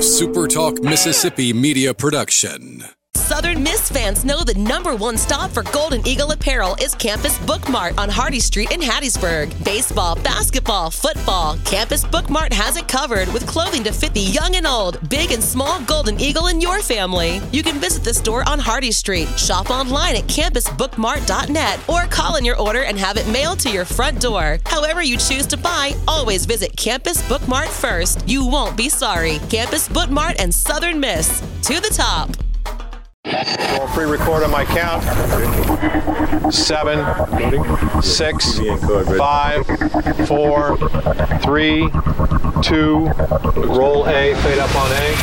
SuperTalk Mississippi media production. Southern Miss fans know the #1 stop for Golden Eagle apparel is Campus Book Mart on Hardy Street in Hattiesburg. Baseball, basketball, football, Campus Book Mart has it covered with clothing to fit the young and old, big and small Golden Eagle in your family. You can visit the store on Hardy Street, shop online at campusbookmart.net, or call in your order and have it mailed to your front door. However you choose to buy, always visit Campus Book Mart first. You won't be sorry. Campus Book Mart and Southern Miss. To the top. We'll pre-record on my count. 7, 6, 5, 4, 3, 2. Roll A, fade up on A.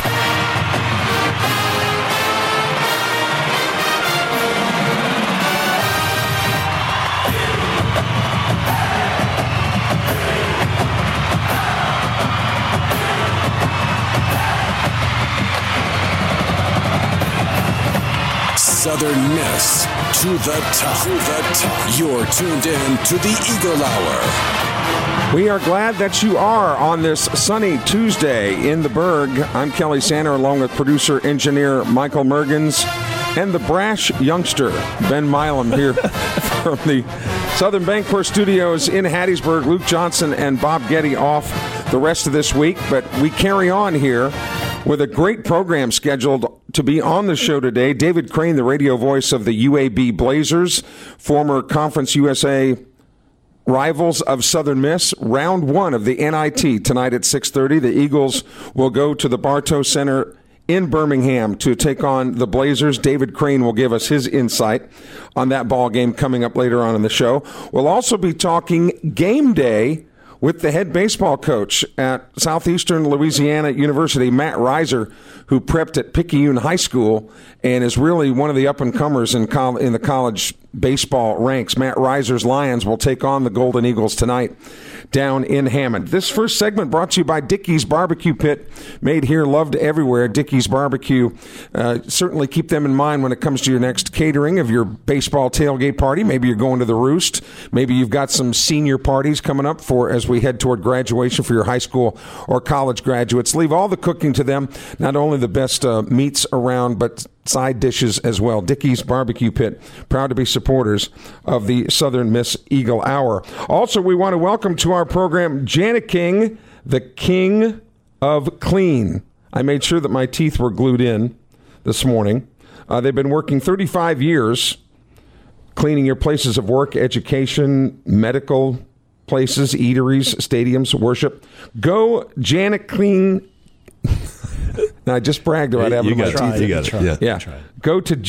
Southern Miss to the top. You're tuned in to the Eagle Hour. We are glad that you are on this sunny Tuesday in the Berg. I'm Kelly Sander, along with producer engineer Michael Mergens and the brash youngster Ben Milam here from the Southern Bancorp Studios in Hattiesburg. Luke Johnson and Bob Getty off the rest of this week, but we carry on here with a great program scheduled to be on the show today. David Crane, the radio voice of the UAB Blazers, former Conference USA rivals of Southern Miss. Round 1 of the NIT tonight at 6:30. The Eagles will go to the Bartow Center in Birmingham to take on the Blazers. David Crane will give us his insight on that ball game coming up later on in the show. We'll also be talking game day with the head baseball coach at Southeastern Louisiana University, Matt Reiser, who prepped at Picayune High School and is really one of the up-and-comers in the college baseball ranks. Matt Reiser's Lions will take on the Golden Eagles tonight down in Hammond. This first segment brought to you by Dickey's Barbecue Pit, made here, loved everywhere. Dickey's Barbecue. Certainly keep them in mind when it comes to your next catering of your baseball tailgate party. Maybe you're going to the Roost. Maybe you've got some senior parties coming up as we head toward graduation for your high school or college graduates. Leave all the cooking to them. Not only the best meats around, but side dishes as well. Dickey's Barbecue Pit, proud to be supporters of the Southern Miss Eagle Hour. Also, we want to welcome to our program Janet King, the king of clean. I made sure that my teeth were glued in this morning. They've been working 35 years cleaning your places of work, education, medical places, eateries, stadiums, worship. Go Janet Clean. Now, I just bragged about having my teeth. You got it. Yeah. Go to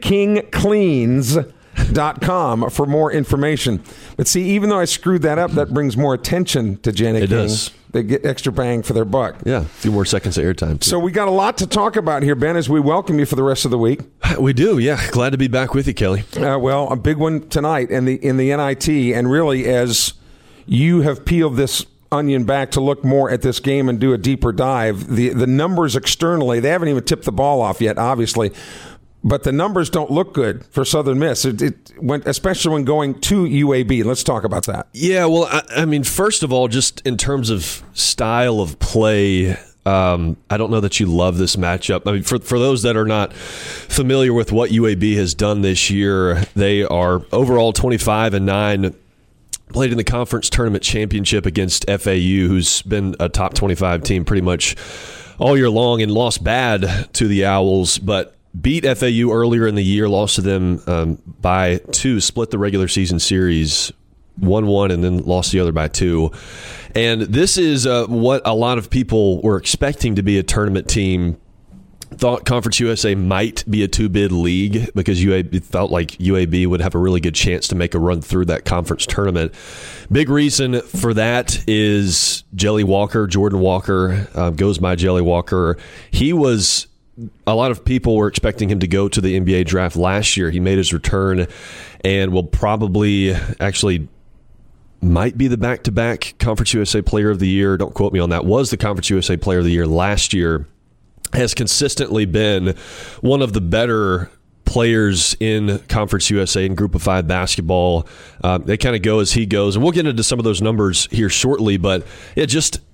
JanetKingCleans.com for more information. But see, even though I screwed that up, that brings more attention to Janet King. It does. They get extra bang for their buck. Yeah, a few more seconds of airtime, too. So we got a lot to talk about here, Ben, as we welcome you for the rest of the week. We do, yeah. Glad to be back with you, Kelly. Well, a big one tonight in the NIT, and really as you have peeled this onion back to look more at this game and do a deeper dive, the numbers externally, they haven't even tipped the ball off yet, obviously, but the numbers don't look good for Southern Miss. It went, especially when going to UAB. Let's talk about that. Yeah, well, I mean, first of all, just in terms of style of play, I don't know that you love this matchup. I mean, for those that are not familiar with what UAB has done this year, they are overall 25-9. Played in the conference tournament championship against FAU, who's been a top 25 team pretty much all year long, and lost bad to the Owls, but beat FAU earlier in the year, lost to them by 2, split the regular season series 1-1, and then lost the other by 2. And this is what a lot of people were expecting to be a tournament team. Thought Conference USA might be a 2-bid league because UAB felt like UAB would have a really good chance to make a run through that conference tournament. Big reason for that is Jelly Walker, Jordan Walker, goes by Jelly Walker. A lot of people were expecting him to go to the NBA draft last year. He made his return and will probably might be the back-to-back Conference USA Player of the Year. Don't quote me on that. Was the Conference USA Player of the Year last year. Has consistently been one of the better players in Conference USA in Group of 5 basketball. They kind of go as he goes. And we'll get into some of those numbers here shortly, but just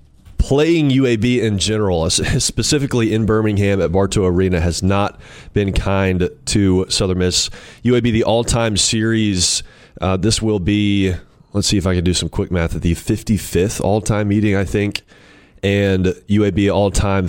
playing UAB in general, specifically in Birmingham at Bartow Arena, has not been kind to Southern Miss. UAB, the all-time series, this will be, let's see if I can do some quick math, at the 55th all-time meeting, I think. And UAB all-time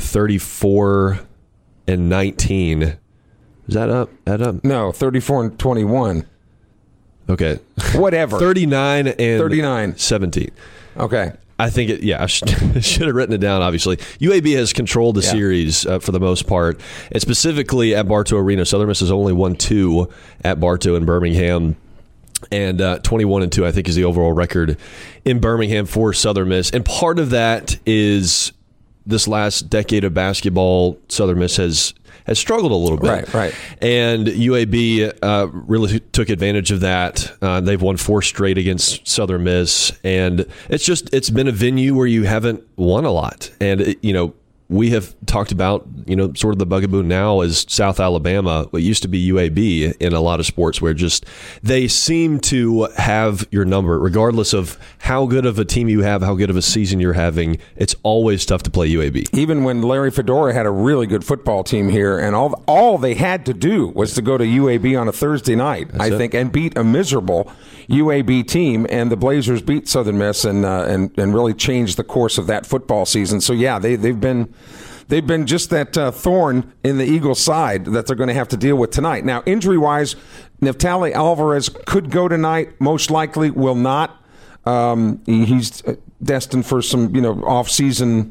34-19. Is that up? No, 34-21. Okay. Whatever. 39-17. Okay. I think I should have written it down, obviously. UAB has controlled the series for the most part. And specifically at Bartow Arena, Southern Miss has only won 2 at Bartow in Birmingham. And 21-2, I think, is the overall record in Birmingham for Southern Miss. And part of that is this last decade of basketball, Southern Miss has struggled a little bit. Right. And UAB really took advantage of that. They've won 4 straight against Southern Miss. And it's been a venue where you haven't won a lot. And, we have talked about, sort of the bugaboo now is South Alabama. It used to be UAB in a lot of sports where they seem to have your number, regardless of how good of a team you have, how good of a season you're having. It's always tough to play UAB. Even when Larry Fedora had a really good football team here, and all they had to do was to go to UAB on a Thursday night, and beat a miserable UAB team, and the Blazers beat Southern Miss and really changed the course of that football season. So they've been just that thorn in the Eagles' side that they're going to have to deal with tonight. Now, injury-wise, Neftali Alvarez could go tonight. Most likely will not. He's destined for some, off-season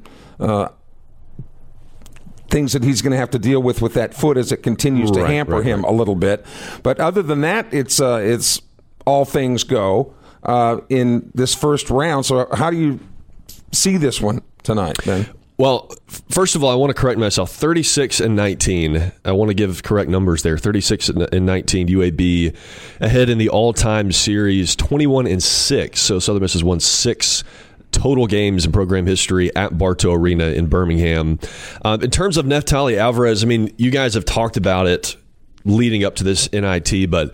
things that he's going to have to deal with that foot as it continues to hamper him a little bit. But other than that, it's all things go in this first round. So how do you see this one tonight, Ben? Well, first of all, I want to correct myself. 36-19. I want to give correct numbers there. 36-19. UAB ahead in the all-time series. 21-6. So Southern Miss has won 6 total games in program history at Bartow Arena in Birmingham. In terms of Neftali Alvarez, you guys have talked about it leading up to this NIT, but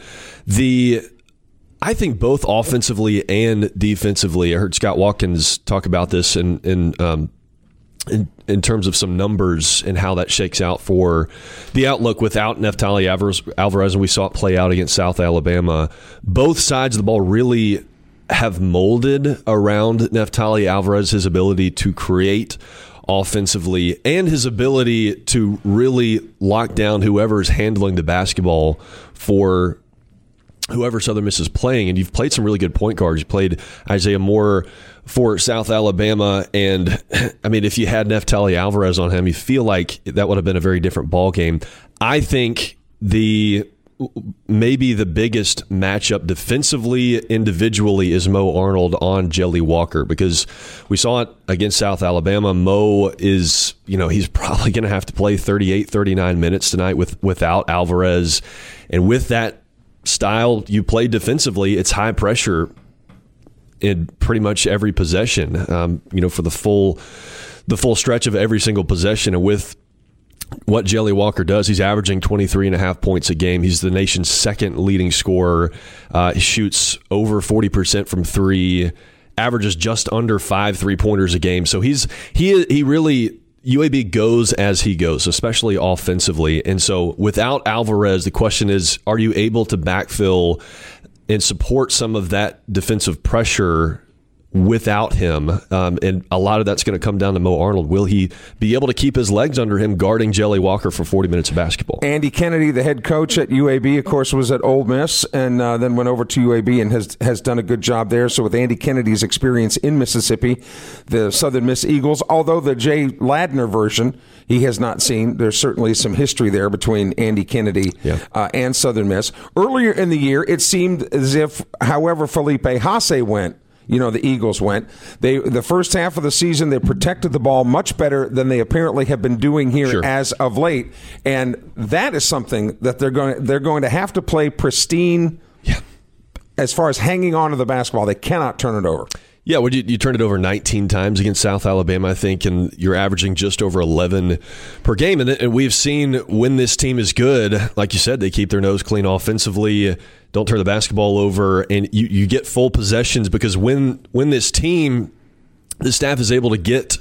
I think both offensively and defensively, I heard Scott Watkins talk about this in terms of some numbers and how that shakes out for the outlook without Neftali Alvarez, and we saw it play out against South Alabama. Both sides of the ball really have molded around Neftali Alvarez, his ability to create offensively and his ability to really lock down whoever's handling the basketball for whoever Southern Miss is playing. And you've played some really good point guards. You played Isaiah Moore for South Alabama, and if you had Neftali Alvarez on him, you feel like that would have been a very different ball game. I think maybe the biggest matchup defensively, individually, is Mo Arnold on Jelly Walker, because we saw it against South Alabama. Mo is, he's probably going to have to play 38, 39 minutes tonight without Alvarez, and with that style you play defensively, it's high pressure in pretty much every possession, for the full stretch of every single possession. And with what Jelly Walker does, he's averaging 23.5 points a game. He's the nation's second leading scorer. He shoots over 40% from 3, averages just under 5 3-pointers a game. So he really, UAB goes as he goes, especially offensively. And so without Alvarez, the question is, are you able to backfill and support some of that defensive pressure without him? And a lot of that's going to come down to Mo Arnold. Will he be able to keep his legs under him guarding Jelly Walker for 40 minutes of basketball? Andy Kennedy, the head coach at UAB, of course, was at Ole Miss and then went over to UAB and has done a good job there. So with Andy Kennedy's experience in Mississippi, the Southern Miss Eagles, although the Jay Ladner version he has not seen, there's certainly some history there between Andy Kennedy and Southern Miss. Earlier in the year, it seemed as if, however Felipe Haase went, the Eagles went. The first half of the season, they protected the ball much better than they apparently have been doing here as of late, and that is something that they're going to have to play pristine. As far as hanging on to the basketball, they cannot turn it over. Yeah, you turned it over 19 times against South Alabama, I think, and you're averaging just over 11 per game. And we've seen when this team is good, like you said, they keep their nose clean offensively, don't turn the basketball over, and you get full possessions, because when this staff is able to get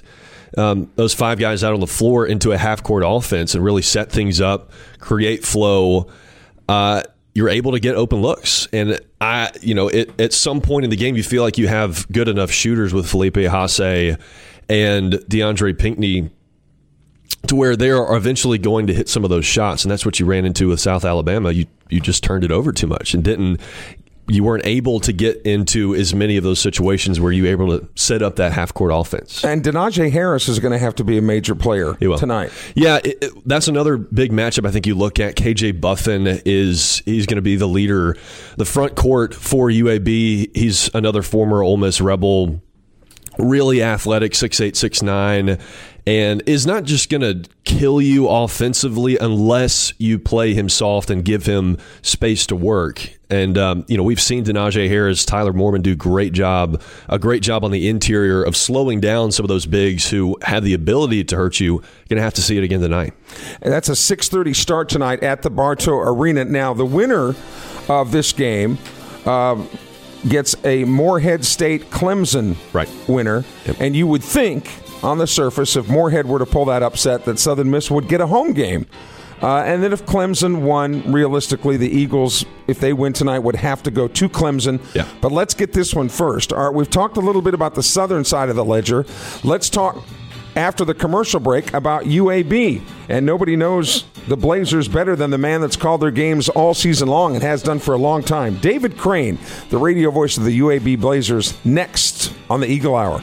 those 5 guys out on the floor into a half-court offense and really set things up, create flow, you're able to get open looks. And at some point in the game, you feel like you have good enough shooters with Felipe Haase and DeAndre Pinckney to where they are eventually going to hit some of those shots. And that's what you ran into with South Alabama. You just turned it over too much and you weren't able to get into as many of those situations where you were able to set up that half-court offense. And Denaje Harris is going to have to be a major player tonight. Yeah, that's another big matchup I think you look at. KJ Buffin he's going to be the leader. The front court for UAB, he's another former Ole Miss Rebel, really athletic, 6'8", 6'9", and is not just going to kill you offensively unless you play him soft and give him space to work. And we've seen Denaje Harris, Tyler Mormon do a great job on the interior of slowing down some of those bigs who have the ability to hurt you. You're going to have to see it again tonight. And that's a 6:30 start tonight at the Bartow Arena. Now, the winner of this game gets a Morehead State Clemson winner. Yep. And you would think, on the surface, if Morehead were to pull that upset, that Southern Miss would get a home game. And then if Clemson won, realistically, the Eagles, if they win tonight, would have to go to Clemson. Yeah. But let's get this one first. All right, we've talked a little bit about the southern side of the ledger. Let's talk, after the commercial break, about UAB. And nobody knows the Blazers better than the man that's called their games all season long and has done for a long time. David Crane, the radio voice of the UAB Blazers, next on the Eagle Hour.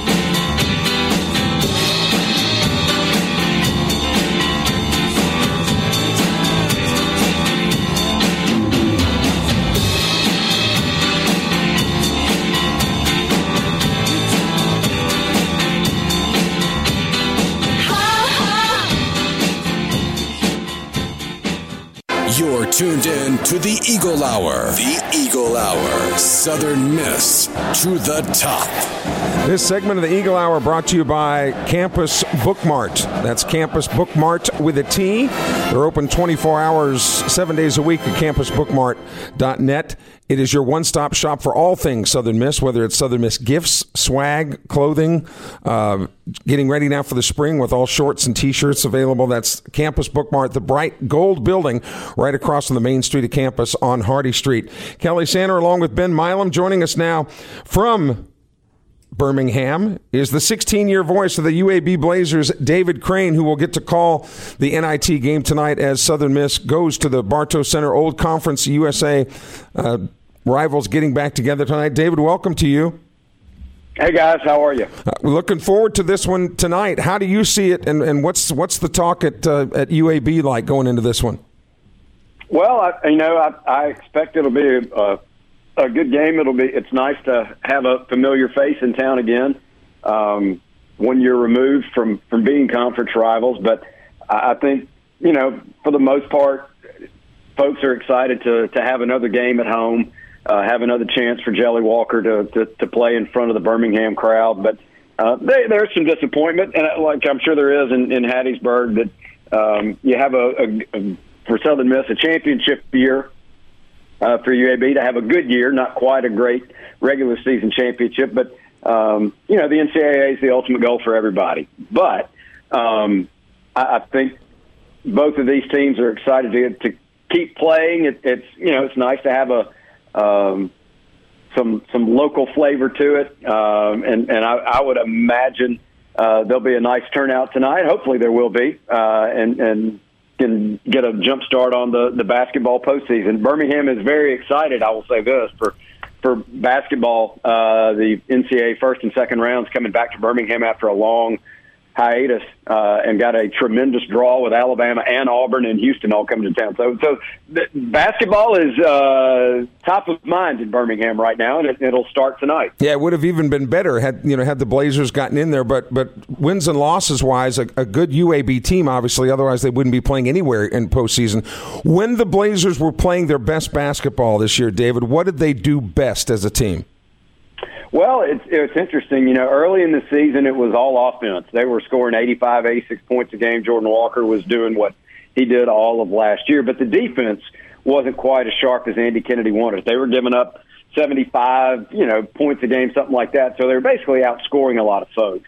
You're tuned in to the Eagle Hour. The Eagle Hour. Southern Miss to the top. This segment of the Eagle Hour brought to you by Campus Bookmart. That's Campus Bookmart with a T. They're open 24 hours, 7 days a week at campusbookmart.net. It is your one-stop shop for all things Southern Miss, whether it's Southern Miss gifts, swag, clothing, getting ready now for the spring with all shorts and T-shirts available. That's Campus Bookmart, the bright gold building right across from the main street of campus on Hardy Street. Kelly Sander along with Ben Milam joining us now from Birmingham is the 16-year voice of the UAB Blazers, David Crane, who will get to call the NIT game tonight as Southern Miss goes to the Bartow Center. Old Conference USA rivals getting back together tonight. David, welcome to you. Hey, guys. How are you? We're looking forward to this one tonight. How do you see it, and what's the talk at UAB like going into this one? Well, I expect it'll be a good game. It's nice to have a familiar face in town again. 1 year removed from being conference rivals, but I think for the most part, folks are excited to have another game at home, have another chance for Jelly Walker to play in front of the Birmingham crowd. But there's some disappointment, and like I'm sure there is in Hattiesburg, that you have for Southern Miss a championship year. For UAB to have a good year, not quite a great regular season championship, but the NCAA is the ultimate goal for everybody. But I think both of these teams are excited to keep playing. It's nice to have some local flavor to it, and I would imagine there'll be a nice turnout tonight. Hopefully there will be, and can get a jump start on the basketball postseason. Birmingham is very excited, I will say this, for basketball. The NCAA first and second rounds coming back to Birmingham after a long hiatus, and got a tremendous draw with Alabama and Auburn and Houston all coming to town. So basketball is top of mind in Birmingham right now, and it'll start tonight. Yeah, it would have even been better had the Blazers gotten in there. But wins and losses wise, a good UAB team, obviously. Otherwise, they wouldn't be playing anywhere in postseason. When the Blazers were playing their best basketball this year, David, what did they do best as a team? Well, it's interesting. Early in the season, it was all offense. They were scoring 85, 86 points a game. Jordan Walker was doing what he did all of last year. But the defense wasn't quite as sharp as Andy Kennedy wanted. They were giving up 75, points a game, something like that. So they were basically outscoring a lot of folks.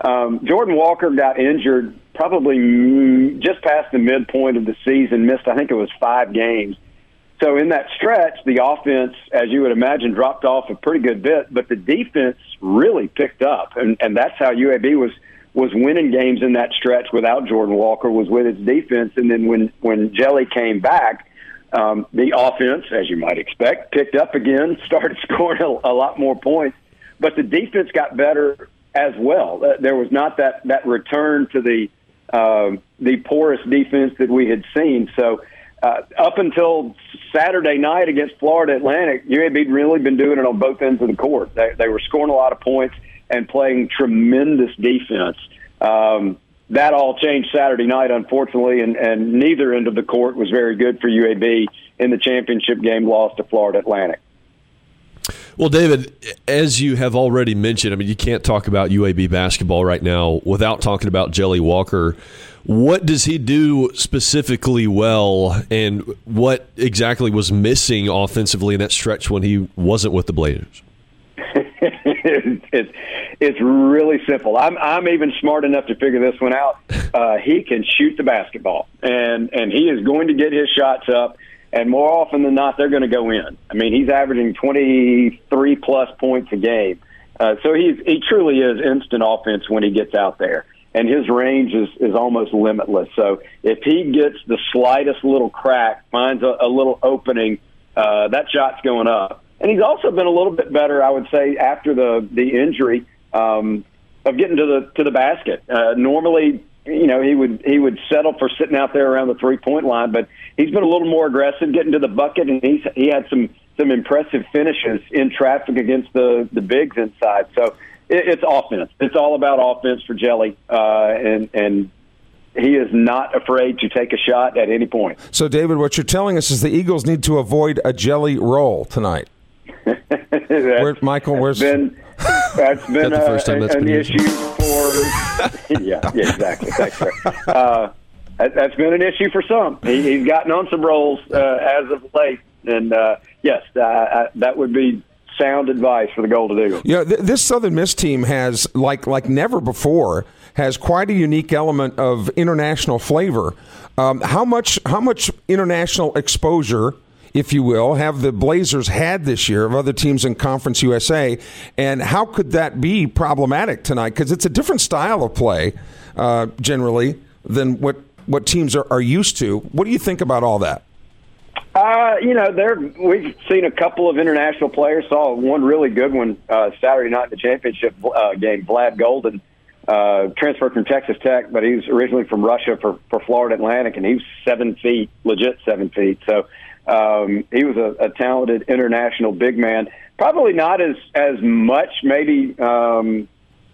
Jordan Walker got injured probably just past the midpoint of the season, missed, I think it was 5 games. So in that stretch, the offense, as you would imagine, dropped off a pretty good bit, but the defense really picked up. And that's how UAB was winning games in that stretch without Jordan Walker, was with its defense. And then when Jelly came back, the offense, as you might expect, picked up again, started scoring a lot more points. But the defense got better as well. There was not that return to the porous defense that we had seen. So up until Saturday night against Florida Atlantic, UAB had really been doing it on both ends of the court. They were scoring a lot of points and playing tremendous defense. That all changed Saturday night, unfortunately, and neither end of the court was very good for UAB in the championship game loss to Florida Atlantic. Well, David, as you have already mentioned, I mean, you can't talk about UAB basketball right now without talking about Jelly Walker. What does he do specifically well, and what exactly was missing offensively in that stretch when he wasn't with the Blazers? It's really simple. I'm even smart enough to figure this one out. He can shoot the basketball, and he is going to get his shots up. And more often than not, they're going to go in. I mean, he's averaging 23-plus points a game. So he truly is instant offense when he gets out there. And his range is almost limitless. So if he gets the slightest little crack, finds a little opening, that shot's going up. And he's also been a little bit better, I would say, after the injury of getting to the basket. Normally, you know, he would settle for sitting out there around the 3-point line, but he's been a little more aggressive, getting to the bucket, and he had some impressive finishes in traffic against the bigs inside. So it's offense. It's all about offense for Jelly, and he is not afraid to take a shot at any point. So, David, what you're telling us is the Eagles need to avoid a Jelly roll tonight. Michael, where's... That's been the first time that's an been issue for yeah, exactly. That's been an issue for some. He's gotten on some rolls as of late, and yes, that would be sound advice for the Golden Eagles. Yeah, this Southern Miss team has, like never before, has quite a unique element of international flavor. How much international exposure, if you will, have the Blazers had this year of other teams in Conference USA, and how could that be problematic tonight? Because it's a different style of play, generally, than what teams are used to. What do you think about all that? We've seen a couple of international players. Saw one really good one Saturday night in the championship game. Vlad Golden transferred from Texas Tech, but he's originally from Russia for Florida Atlantic, and he's 7 feet, legit 7 feet. So he was a talented international big man. Probably not as much maybe in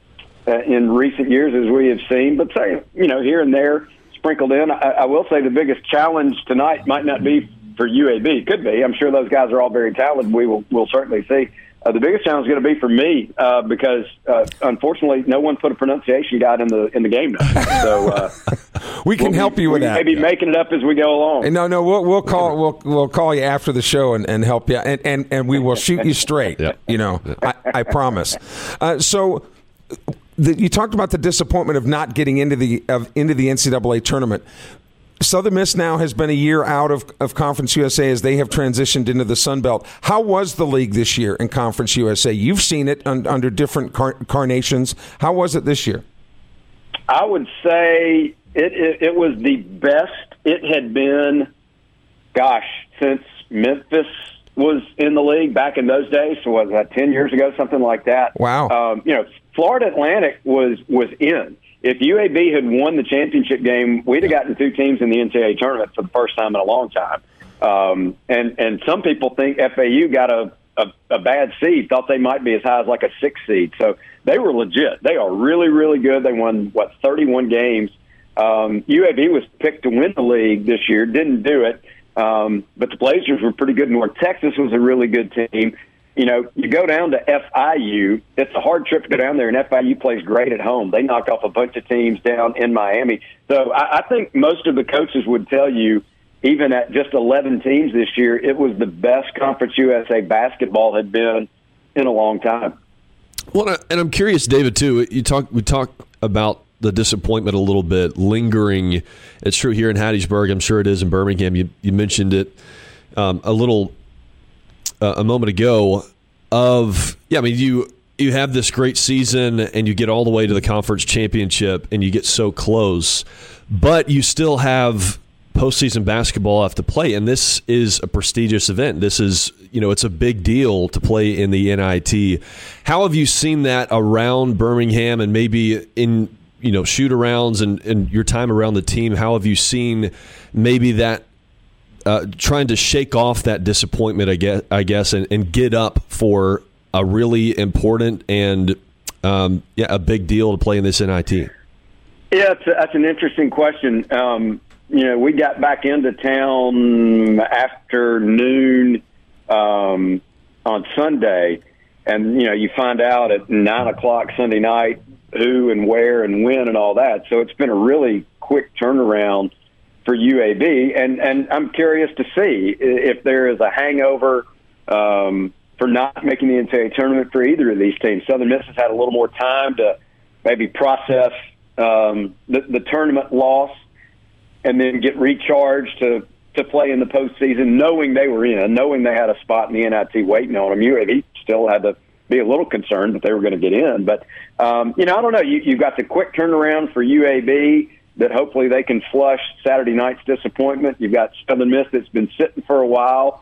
recent years as we have seen, but here and there sprinkled in. I will say the biggest challenge tonight might not be for UAB. It could be. I'm sure those guys are all very talented. We'll certainly see. The biggest challenge is going to be for me because unfortunately no one put a pronunciation guide in the game now. So we can help you with that. Maybe making it up as we go along. No, we'll call you after the show and help you, and we will shoot you straight. Yep. I promise. So you talked about the disappointment of not getting into the NCAA tournament. Southern Miss now has been a year out of Conference USA as they have transitioned into the Sun Belt. How was the league this year in Conference USA? You've seen it under different carnations. How was it this year? I would say it was the best it had been, since Memphis was in the league back in those days. So was that 10 years ago, something like that? Wow. Florida Atlantic was in. If UAB had won the championship game, we'd have gotten 2 teams in the NCAA tournament for the first time in a long time. And some people think FAU got a bad seed, thought they might be as high as like a 6 seed. So they were legit. They are really, really good. They won, 31 games. UAB was picked to win the league this year, didn't do it. But the Blazers were pretty good. North Texas was a really good team. You go down to FIU, it's a hard trip to go down there, and FIU plays great at home. They knocked off a bunch of teams down in Miami. So I think most of the coaches would tell you, even at just 11 teams this year, it was the best Conference USA basketball had been in a long time. Well, and I'm curious, David, too. We talk about the disappointment a little bit, lingering. It's true here in Hattiesburg. I'm sure it is in Birmingham. You mentioned it a moment ago. You have this great season and you get all the way to the conference championship and you get so close, but you still have postseason basketball left to play, and this is a prestigious event. This is, it's a big deal to play in the NIT. How have you seen that around Birmingham and maybe in shoot-arounds and your time around the team? How have you seen maybe that trying to shake off that disappointment, I guess, and get up for a really important and a big deal to play in this NIT? Yeah, that's an interesting question. We got back into town afternoon on Sunday, and you find out at 9:00 Sunday night who and where and when and all that. So it's been a really quick turnaround for UAB, and I'm curious to see if there is a hangover for not making the NCAA tournament for either of these teams. Southern Miss has had a little more time to maybe process the tournament loss and then get recharged to play in the postseason, knowing they were in, knowing they had a spot in the NIT waiting on them. UAB still had to be a little concerned that they were going to get in. But, I don't know. You've got the quick turnaround for UAB that hopefully they can flush Saturday night's disappointment. You've got Southern Miss that's been sitting for a while.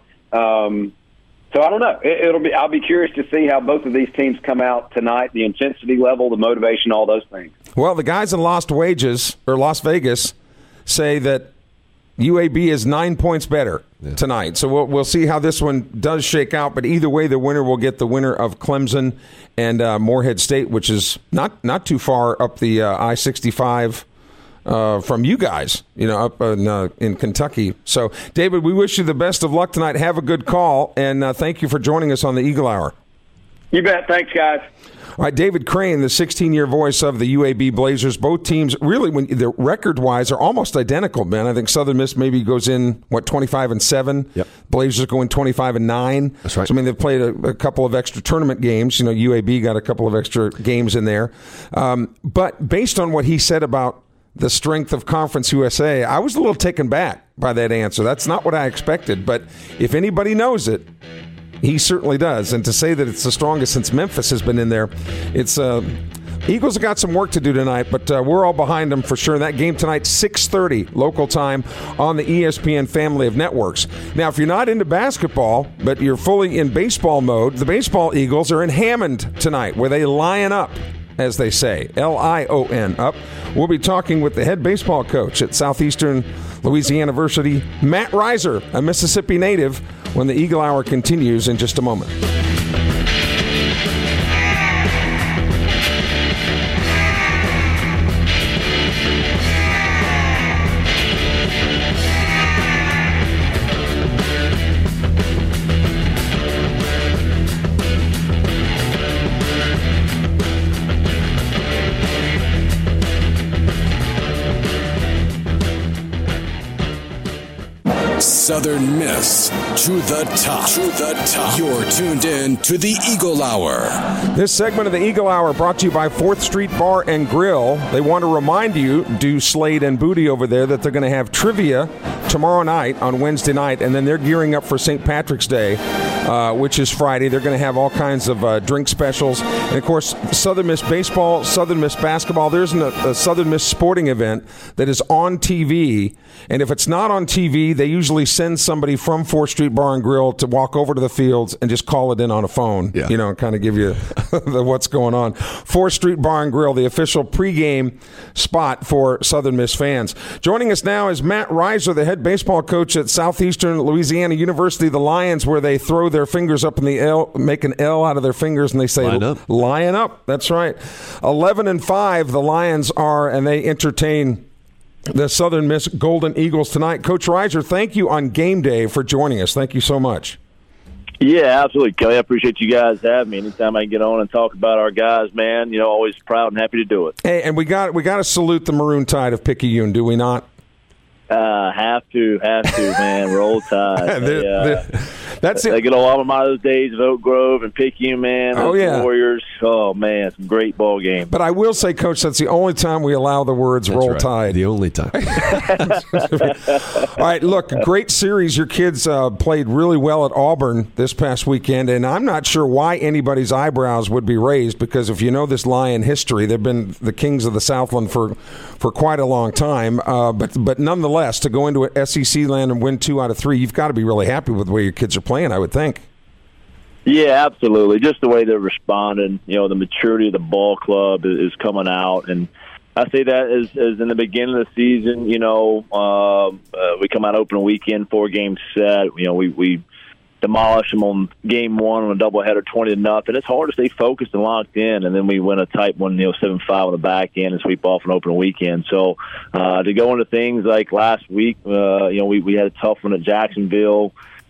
So I don't know. I'll be curious to see how both of these teams come out tonight, the intensity level, the motivation, all those things. Well, the guys in Las Vegas say that UAB is 9 points better tonight. So we'll see how this one does shake out. But either way, the winner will get the winner of Clemson and Morehead State, which is not too far up the I-65 from you guys, up in Kentucky. So, David, we wish you the best of luck tonight. Have a good call, and thank you for joining us on the Eagle Hour. You bet. Thanks, guys. All right, David Crane, the 16-year voice of the UAB Blazers. Both teams, really, when the record-wise, are almost identical, man. I think Southern Miss maybe goes in, 25-7. Yep. Blazers go in 25-9. That's right. So, they've played a couple of extra tournament games. UAB got a couple of extra games in there. But based on what he said about the strength of Conference USA, I was a little taken back by that answer. That's not what I expected. But if anybody knows it, he certainly does. And to say that it's the strongest since Memphis has been in there, it's Eagles have got some work to do tonight, but we're all behind them for sure. That game tonight, 6:30 local time on the ESPN family of networks. Now, if you're not into basketball, but you're fully in baseball mode, the baseball Eagles are in Hammond tonight, where they lion up, as they say, Lion up. We'll be talking with the head baseball coach at Southeastern Louisiana University, Matt Reiser, a Mississippi native, when the Eagle Hour continues in just a moment. Southern Miss to the top. To the top. You're tuned in to the Eagle Hour. This segment of the Eagle Hour brought to you by 4th Street Bar and Grill. They want to remind you, do Slade and Booty over there, that they're going to have trivia tomorrow night on Wednesday night, and then they're gearing up for St. Patrick's Day, which is Friday. They're going to have all kinds of drink specials. And, of course, Southern Miss baseball, Southern Miss basketball. There's a Southern Miss sporting event that is on TV. And if it's not on TV, they usually send somebody from 4th Street Bar and Grill to walk over to the fields and just call it in on a phone, and kind of give you what's going on. 4th Street Bar and Grill, the official pregame spot for Southern Miss fans. Joining us now is Matt Reiser, the head baseball coach at Southeastern Louisiana University, the Lions, where they throw their fingers up in the L, make an L out of their fingers, and they say, Lion up. That's right. 11-5 the Lions are, and they entertain the Southern Miss Golden Eagles tonight. Coach Reiser, thank you on game day for joining us. Thank you so much. Yeah, absolutely, Kelly. I appreciate you guys having me. Anytime I can get on and talk about our guys, man, always proud and happy to do it. Hey, and we got to salute the Maroon Tide of Picayune, do we not? Have to, man. Roll Tide. That's it. Like, I'm out of those days of Oak Grove and Picayune, man. Oh, yeah. Warriors. Oh, man, some great ball game. But I will say, Coach, that's the only time we allow the words That's roll right. tide. The only time. All right, look, great series. Your kids played really well at Auburn this past weekend, and I'm not sure why anybody's eyebrows would be raised, because if you know this Lion history, they've been the kings of the Southland for quite a long time. But nonetheless, to go into SEC land and win 2 out of 3, you've got to be really happy with the way your kids are playing, I would think. Yeah, absolutely. Just the way they're responding, the maturity of the ball club is coming out. And I say that as in the beginning of the season, we come out opening weekend, 4-game set. We demolished them on game 1 on a doubleheader, 20-0. It's hard to stay focused and locked in, and then we win a tight one, 7-5 on the back end and sweep off an opening weekend. So to go into things like last week, we had a tough one at Jacksonville.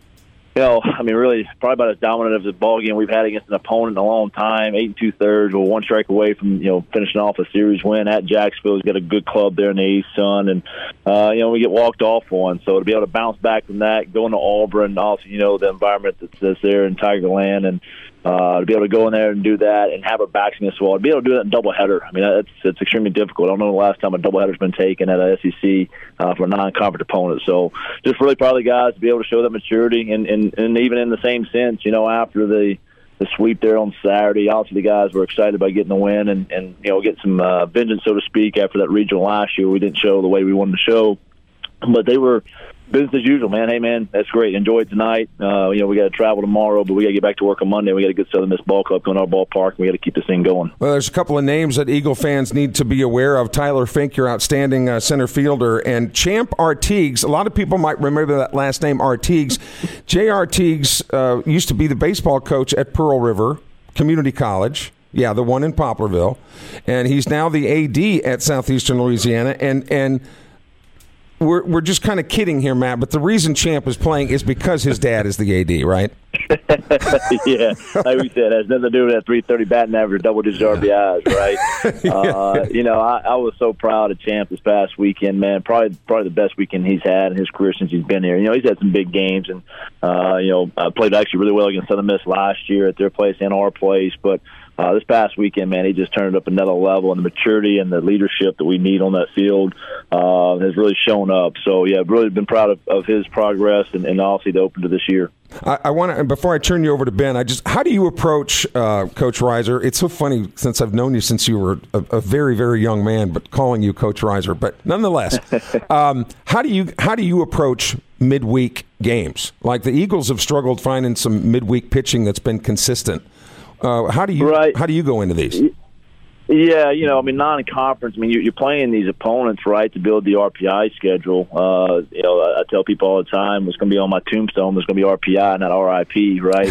Really, probably about as dominant of a ball game we've had against an opponent in a long time. 8 2/3, we're 1 strike away from finishing off a series win at Jacksonville. He's got a good club there in the East Sun, and we get walked off on. So to be able to bounce back from that, going to Auburn, also the environment that's there in Tigerland, and to be able to go in there and do that and have our backs against the wall, to be able to do that in doubleheader. It's extremely difficult. I don't know the last time a doubleheader's been taken at a SEC for a non-conference opponent. So just really proud of the guys to be able to show that maturity, and even in the same sense, after the sweep there on Saturday, obviously the guys were excited about getting the win and get some vengeance, so to speak, after that regional last year. We didn't show the way we wanted to show, but they were business as usual, man. Hey, man, that's great. Enjoy it tonight. We got to travel tomorrow, but we got to get back to work on Monday. We got a good Southern Miss ball club going to our ballpark, and we got to keep this thing going. Well, there's a couple of names that Eagle fans need to be aware of. Tyler Fink, your outstanding center fielder, and Champ Artigues. A lot of people might remember that last name, Artigues. Jay Artigues used to be the baseball coach at Pearl River Community College. Yeah, the one in Poplarville. And he's now the AD at Southeastern Louisiana. And we're just kind of kidding here, Matt, but the reason Champ is playing is because his dad is the AD, right? Yeah, like we said, it has nothing to do with that 330 batting average, double-digit RBIs, right? I was so proud of Champ this past weekend, man. Probably the best weekend he's had in his career since he's been here. He's had some big games, and played actually really well against Southern Miss last year at their place and our place, but this past weekend, man, he just turned it up another level, and the maturity and the leadership that we need on that field has really shown up. So, yeah, I've really been proud of his progress and obviously the open to this year. I want to, before I turn you over to Ben, how do you approach Coach Reiser? It's so funny since I've known you since you were a very, very young man, but calling you Coach Reiser. But nonetheless, how do you approach midweek games? Like the Eagles have struggled finding some midweek pitching that's been consistent. How do you go into these? Yeah, non-conference. You're playing these opponents, right, to build the RPI schedule. I tell people all the time, it's going to be on my tombstone. There's going to be RPI, not RIP, right?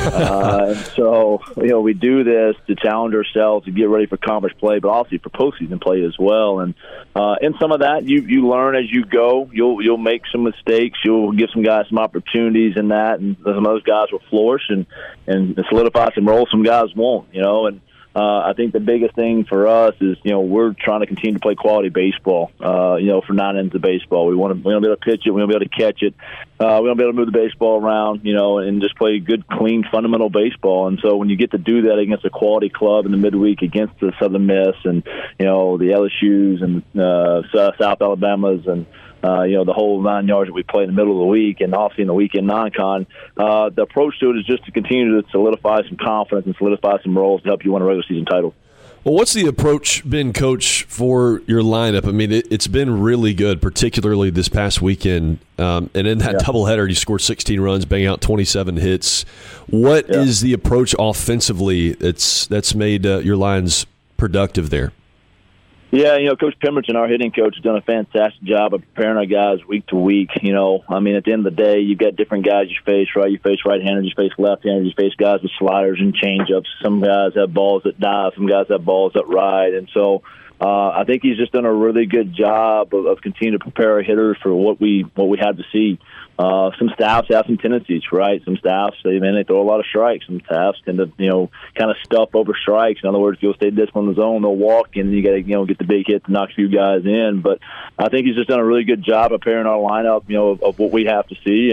So we do this to challenge ourselves to get ready for conference play, but also for postseason play as well. And in some of that, you learn as you go. You'll make some mistakes. You'll give some guys some opportunities in that, and some of those guys will flourish and solidify some roles. Some guys won't, and. I think the biggest thing for us is, we're trying to continue to play quality baseball, for 9 innings of baseball. We want to be able to pitch it. We want to be able to catch it. We want to be able to move the baseball around, and just play good, clean, fundamental baseball. And so when you get to do that against a quality club in the midweek against the Southern Miss and, the LSUs and South Alabamas and, the whole 9 yards that we play in the middle of the week and obviously in the weekend non-con, the approach to it is just to continue to solidify some confidence and solidify some roles to help you win a regular season title. Well, what's the approach been, Coach, for your lineup? It's been really good, particularly this past weekend. And in that doubleheader, you scored 16 runs, banging out 27 hits. What is the approach offensively that's made your lines productive there? Yeah, Coach Pemberton, our hitting coach, has done a fantastic job of preparing our guys week to week. At the end of the day, you've got different guys you face, right? You face right-handers, you face left-handers, you face guys with sliders and change-ups. Some guys have balls that dive, some guys have balls that ride. And so I think he's just done a really good job of continuing to prepare our hitters for what we have to see. Some staffs have some tendencies, right? Some staffs, they throw a lot of strikes. Some staffs tend to, kind of stuff over strikes. In other words, if you'll stay disciplined in the zone, they'll walk, and you got to, get the big hit to knock a few guys in. But I think he's just done a really good job of preparing our lineup, of what we have to see. And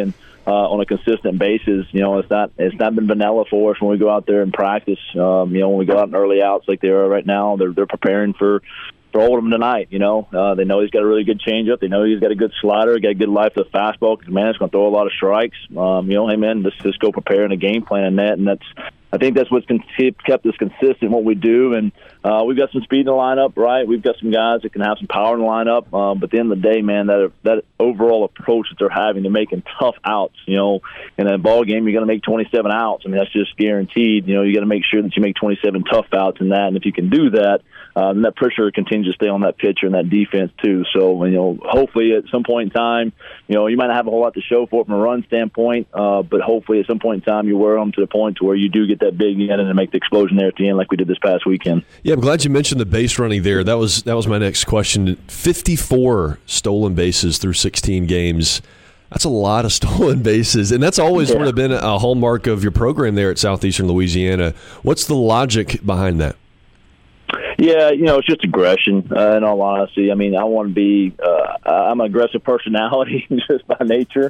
on a consistent basis. It's not been vanilla for us when we go out there and practice. When we go out in early outs like they are right now, they're preparing for Oldham tonight. They know he's got a really good changeup. They know he's got a good slider, got a good life to the fastball. Because man, it's going to throw a lot of strikes. Hey man, let's just go prepare in a game plan in that, and I think that's what's kept us consistent in what we do. And we've got some speed in the lineup, right? We've got some guys that can have some power in the lineup. But at the end of the day, man, that overall approach that they're having to making tough outs, in a ball game, you're going to make 27 outs. I mean, that's just guaranteed. You got to make sure that you make 27 tough outs in that. And if you can do that, then that pressure continues to stay on that pitcher and that defense too. So, hopefully at some point in time, you might not have a whole lot to show for it from a run standpoint, but hopefully at some point in time you wear them to the point to where you do get that big in and make the explosion there at the end like we did this past weekend. Yeah, I'm glad you mentioned the base running there. That was my next question. 54 stolen bases through 16 games. That's a lot of stolen bases, and that's always sort of been a hallmark of your program there at Southeastern Louisiana. What's the logic behind that? Yeah, it's just aggression, in all honesty. I mean, I want to be I'm an aggressive personality just by nature.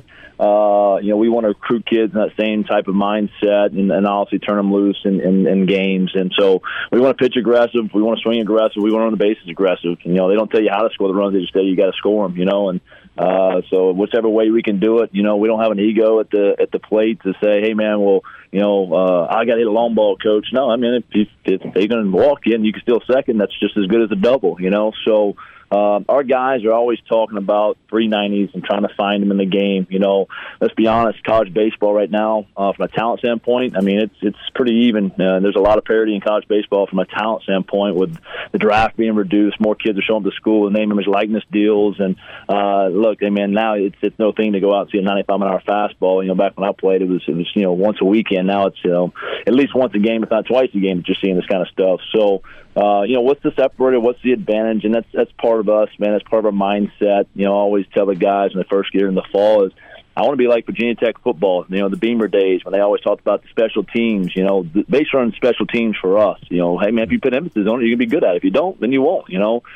We want to recruit kids in that same type of mindset and obviously turn them loose in games. And so we want to pitch aggressive. We want to swing aggressive. We want to run the bases aggressive. They don't tell you how to score the runs. They just tell you got to score them, and so whichever way we can do it, we don't have an ego at the plate to say, hey, man, well, I got to hit a long ball, coach. No, I mean, if they're going to walk you and you can steal second, that's just as good as a double, So our guys are always talking about 390s and trying to find them in the game. Let's be honest, college baseball right now, from a talent standpoint, I mean, it's pretty even. There's a lot of parity in college baseball from a talent standpoint with the draft being reduced. More kids are showing up to school and name, image, likeness deals. And look, I mean, now it's no thing to go out and see a 95-mile-an-hour fastball. Back when I played, it was once a weekend. Now it's at least once a game, if not twice a game, that you're seeing this kind of stuff. So. What's the separator? What's the advantage? And that's part of us, man. That's part of our mindset. I always tell the guys when they first get here in the fall is I want to be like Virginia Tech football, the Beamer days when they always talked about the special teams, the base run special teams for us. Hey, man, if you put emphasis on it, you're going to be good at it. If you don't, then you won't,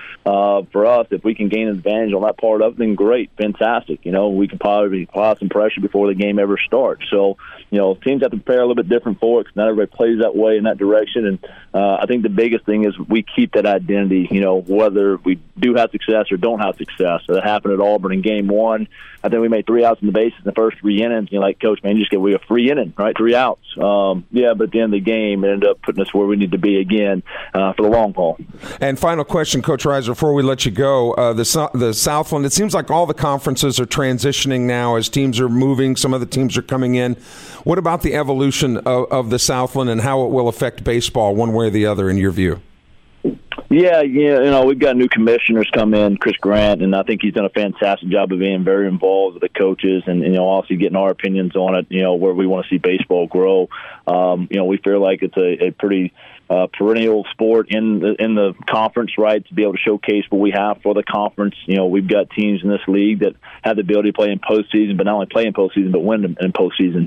For us, if we can gain an advantage on that part of it, then great, fantastic. We can probably apply some pressure before the game ever starts. So, teams have to prepare a little bit different for it because not everybody plays that way in that direction. And I think the biggest thing is we keep that identity, whether we do have success or don't have success. So that happened at Auburn in game one. I think we made 3 outs in the bases in the first 3 innings. Coach, man, you just give away a free inning, right? 3 outs. But at the end of the game, it ended up putting us where we need to be again for the long haul. And final question, Coach Reiser, before we let you go. The Southland, it seems like all the conferences are transitioning now as teams are moving. Some of the teams are coming in. What about the evolution of the Southland and how it will affect baseball one way or the other in your view? Yeah, we've got new commissioners come in, Chris Grant, and I think he's done a fantastic job of being very involved with the coaches and also getting our opinions on it, where we want to see baseball grow. We feel like it's a pretty perennial sport in the conference, right, to be able to showcase what we have for the conference. We've got teams in this league that have the ability to play in postseason, but not only play in postseason, but win in postseason,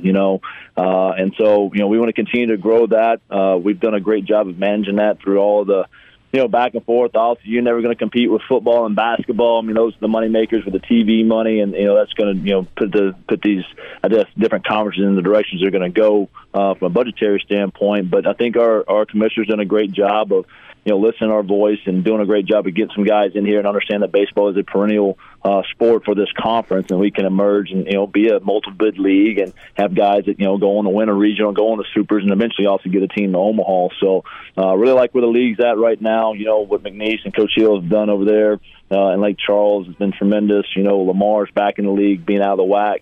And so, we want to continue to grow that. We've done a great job of managing that through all of the back and forth. Also, you're never going to compete with football and basketball. I mean, those are the money makers with the TV money, and that's going to put these different conferences in the directions they're going to go from a budgetary standpoint. But I think our commissioner's done a great job of listening to our voice and doing a great job of getting some guys in here and understand that baseball is a perennial sport for this conference, and we can emerge and be a multi-bid league and have guys that go on to win a regional, go on to supers, and eventually also get a team to Omaha. So really like where the league's at right now. What McNeese and Coach Hill have done over there. And Lake Charles has been tremendous. Lamar's back in the league, being out of the WAC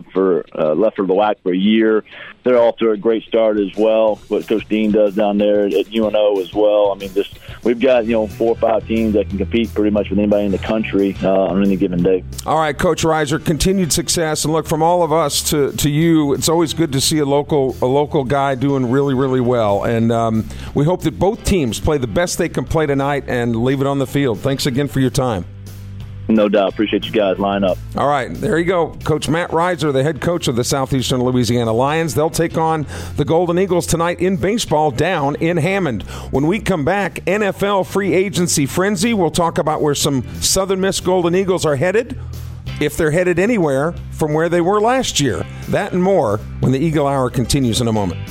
left for the WAC for a year. They're off to a great start as well. What Coach Dean does down there at UNO as well. I mean, we've got 4 or 5 teams that can compete pretty much with anybody in the country on any given day. All right, Coach Reiser, continued success, and look, from all of us to you, it's always good to see a local guy doing really, really well. And we hope that both teams play the best they can play tonight and leave it on the field. Thanks again for your time. No doubt. Appreciate you guys. Line up. All right. There you go. Coach Matt Reiser, the head coach of the Southeastern Louisiana Lions. They'll take on the Golden Eagles tonight in baseball down in Hammond. When we come back, NFL free agency frenzy. We'll talk about where some Southern Miss Golden Eagles are headed. if they're headed anywhere from where they were last year. That and more when the Eagle Hour continues in a moment.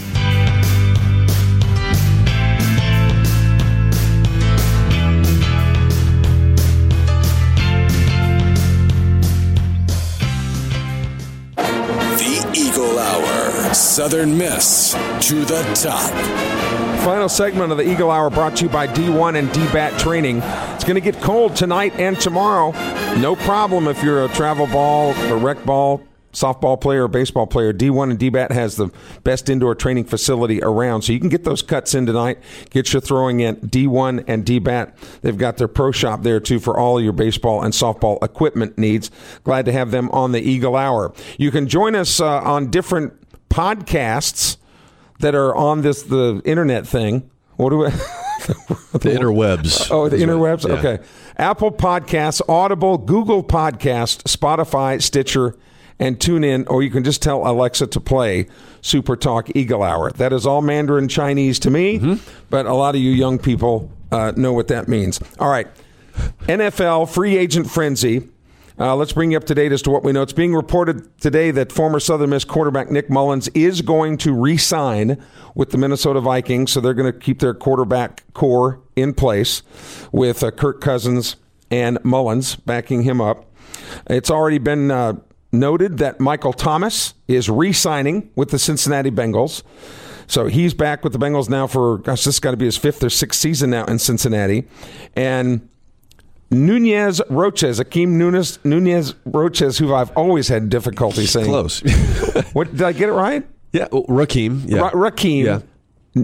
The Eagle Hour. Southern Miss to the top. Final segment of the Eagle Hour brought to you by D1 and DBAT Training. It's going to get cold tonight and tomorrow. No problem if you're a travel ball, a rec ball, softball player, or baseball player. D1 and DBAT has the best indoor training facility around, so you can get those cuts in tonight. Get your throwing in. D1 and DBAT, they've got their pro shop there, too, for all of your baseball and softball equipment needs. Glad to have them on the Eagle Hour. You can join us on different podcasts that are on the internet thing. What do we... The interwebs. Oh, the interwebs? Yeah. Okay. Apple Podcasts, Audible, Google Podcast, Spotify, Stitcher, and TuneIn, or you can just tell Alexa to play Super Talk Eagle Hour. That is all Mandarin Chinese to me, but a lot of you young people know what that means. All right. NFL free agent frenzy. Let's bring you up to date as to what we know. It's being reported today that former Southern Miss quarterback Nick Mullins is going to re-sign with the Minnesota Vikings, so they're going to keep their quarterback core in place with Kirk Cousins and Mullins backing him up. It's already been noted that Michael Thomas is re-signing with the Cincinnati Bengals. So he's back with the Bengals now for, gosh, this has got to be his 5th or 6th season now in Cincinnati. And Nunez Roches, Akeem Nunez Roches, who I've always had difficulty saying. Close. What, did I get it right? Yeah, Rakeem. Yeah. Rakeem. Yeah.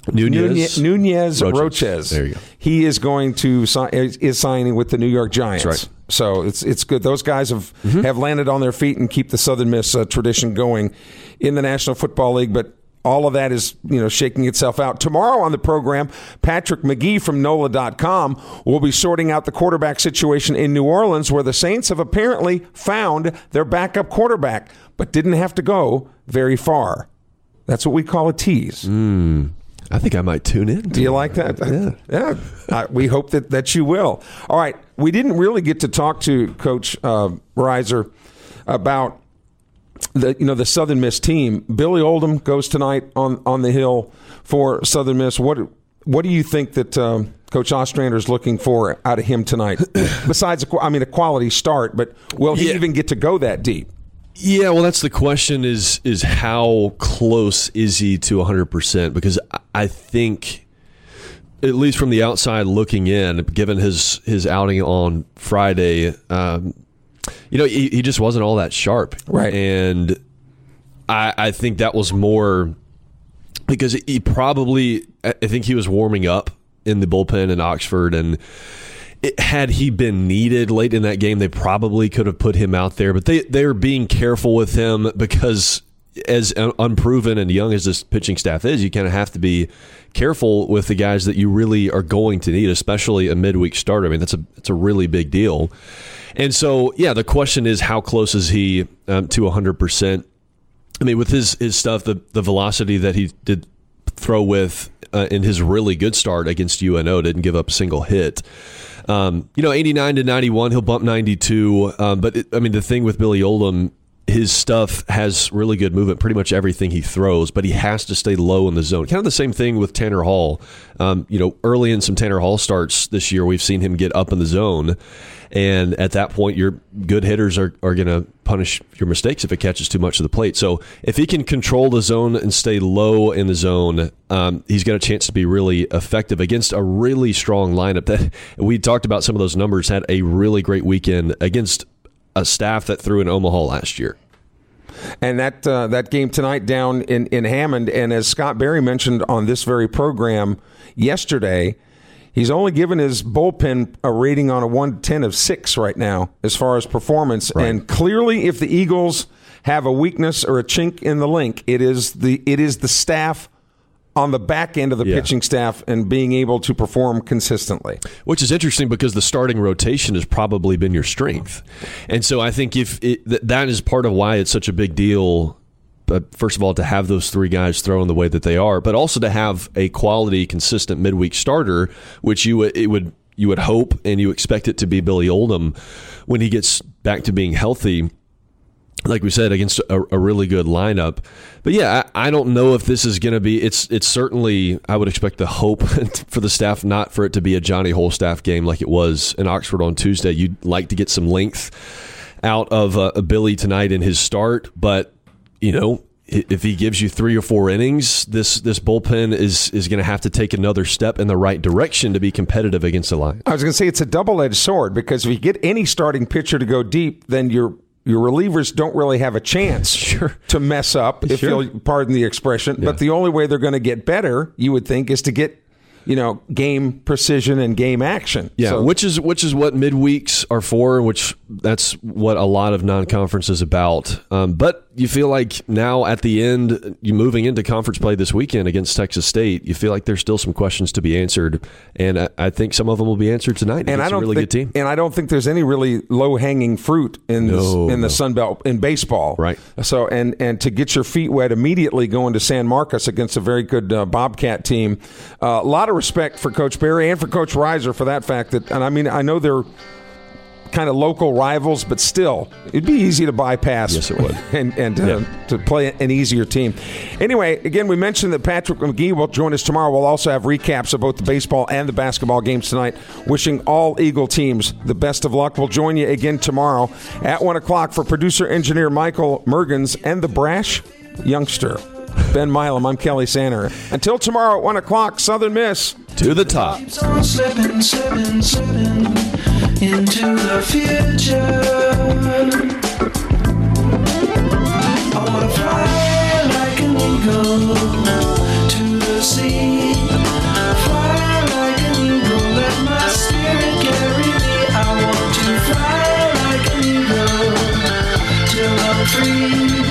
Nunez Roches. There you go. He is going to is signing with the New York Giants. That's right. So it's good. Those guys have landed on their feet and keep the Southern Miss tradition going in the National Football League. But all of that is, shaking itself out. Tomorrow on the program, Patrick McGee from NOLA.com will be sorting out the quarterback situation in New Orleans, where the Saints have apparently found their backup quarterback, but didn't have to go very far. That's what we call a tease. I think I might tune in. Do you like that? Yeah. We hope that you will. All right. We didn't really get to talk to Coach Reiser about the Southern Miss team. Billy Oldham goes tonight on the Hill for Southern Miss. What do you think that Coach Ostrander is looking for out of him tonight? Besides, a quality start, but will he even get to go that deep? Yeah, well, that's the question is how close is he to 100%? Because I think, at least from the outside looking in, given his outing on Friday, he just wasn't all that sharp. Right. And I think that was more because I think he was warming up in the bullpen in Oxford, and had he been needed late in that game, they probably could have put him out there. But they're being careful with him because, as unproven and young as this pitching staff is, you kind of have to be careful with the guys that you really are going to need, especially a midweek starter. I mean, that's a really big deal. And so, yeah, the question is, how close is he to 100%? I mean, with his stuff, the velocity that he did throw with in his really good start against UNO, didn't give up a single hit. 89 to 91, he'll bump 92. But the thing with Billy Oldham, his stuff has really good movement, pretty much everything he throws, but he has to stay low in the zone. Kind of the same thing with Tanner Hall. Early in some Tanner Hall starts this year, we've seen him get up in the zone. And at that point, your good hitters are going to punish your mistakes if it catches too much of the plate. So if he can control the zone and stay low in the zone, he's got a chance to be really effective against a really strong lineup. That we talked about some of those numbers, had a really great weekend against a staff that threw in Omaha last year. And that game tonight down in Hammond, and as Scott Berry mentioned on this very program yesterday, he's only given his bullpen a rating on a 1 to 10 of 6 right now as far as performance. Right. And clearly, if the Eagles have a weakness or a chink in the link, it is the staff on the back end of the pitching staff and being able to perform consistently. Which is interesting because the starting rotation has probably been your strength. And so I think that is part of why it's such a big deal. But first of all, to have those three guys throwing the way that they are, but also to have a quality, consistent midweek starter, which you would you would hope and you expect it to be Billy Oldham when he gets back to being healthy, like we said, against a really good lineup. But yeah, I don't know if this is going to be, it's certainly, I would expect the hope for the staff not for it to be a Johnny Holstaff game like it was in Oxford on Tuesday. You'd like to get some length out of Billy tonight in his start, but if he gives you 3 or 4 innings, this bullpen is going to have to take another step in the right direction to be competitive against the Lions. I was going to say it's a double-edged sword, because if you get any starting pitcher to go deep, then your relievers don't really have a chance to mess up, if you'll pardon the expression. Yeah. But the only way they're going to get better, you would think, is to get game precision and game action. Yeah, so, which is what midweeks are for, which that's what a lot of non-conference is about. But you feel like now at the end, you moving into conference play this weekend against Texas State, you feel like there's still some questions to be answered, and I think some of them will be answered tonight. And I don't really good team. And I don't think there's any really low-hanging fruit in the Sun Belt in baseball. Right. So and to get your feet wet immediately going to San Marcos against a very good Bobcat team, a lot of respect for Coach Berry and for Coach Reiser for that fact that, and I mean, I know they're kind of local rivals, but still, it'd be easy to bypass. Yes, it would. and to play an easier team. Anyway, again, we mentioned that Patrick McGee will join us tomorrow. We'll also have recaps of both the baseball and the basketball games tonight. Wishing all Eagle teams the best of luck. We'll join you again tomorrow at 1 o'clock for producer-engineer Michael Mergens and the brash youngster, Ben Milam. I'm Kelly Sander. Until tomorrow at 1 o'clock, Southern Miss to the top. Slipping into the future. I want to fly like an eagle to the sea. Fly like an eagle, let my spirit carry me. I want to fly like an eagle till I'm free.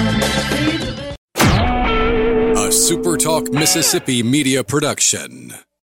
A SuperTalk Mississippi media production.